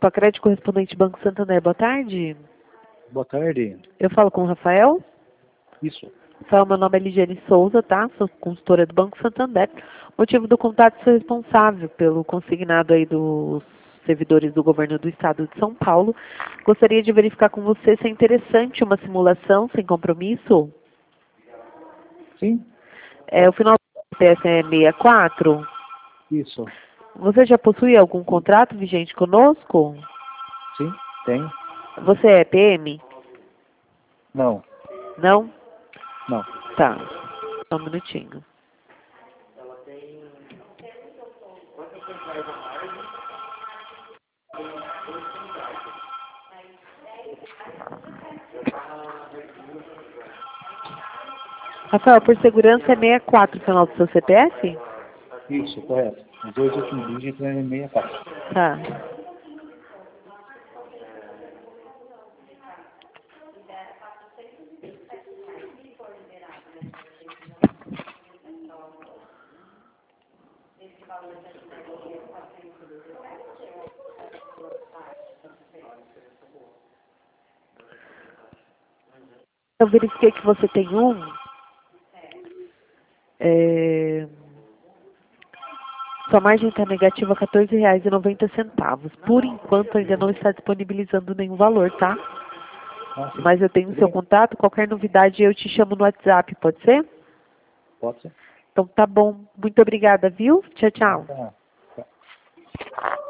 Sacredi, correspondente Banco Santander. Boa tarde. Boa tarde. Eu falo com o Rafael. Isso. Rafael, meu nome é Ligiane Souza, tá? Sou consultora do Banco Santander. Motivo do contato, sou responsável pelo consignado aí dos servidores do governo do estado de São Paulo. Gostaria de verificar com você se é interessante uma simulação sem compromisso. Sim? O final do CPF é 64. Isso. Você já possui algum contrato vigente conosco? Sim, tem. Você é PM? Não. Não? Não. Tá. Só um minutinho. Rafael, por segurança é 64 o final do seu CPF? Isso, correto. Os dois últimos dígitos é 64. Tá. Eu verifiquei que você tem sua margem está negativa R$ 14,90. Por enquanto ainda não está disponibilizando nenhum valor, tá? Ah, sim. Mas eu tenho o seu contato, qualquer novidade eu te chamo no WhatsApp, pode ser? Pode ser. Então tá bom. Muito obrigada, viu? Tchau, tchau. Tá.